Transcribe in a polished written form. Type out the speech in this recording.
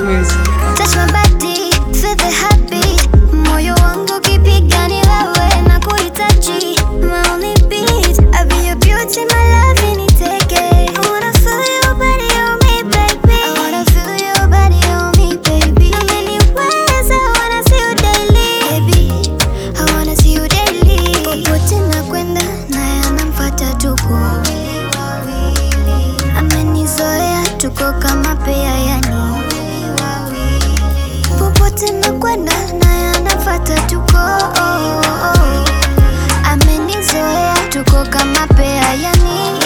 promise. Touch my body, feel the heartbeat. Moyo wangu kipiga ni wewe na kuhitaji. My only beat, I'll be your beauty, my love, initeke. I wanna feel your body on me, baby. I wanna feel your body on me, baby. Na many ways, I wanna see you daily, baby. I wanna see you daily. Popote nakwenda, naye anamfuata tuko amenizoea, tuko kama pea yani. Popote nakwenda, naye anafuata tuko amenizoea, tuko kama pea yani.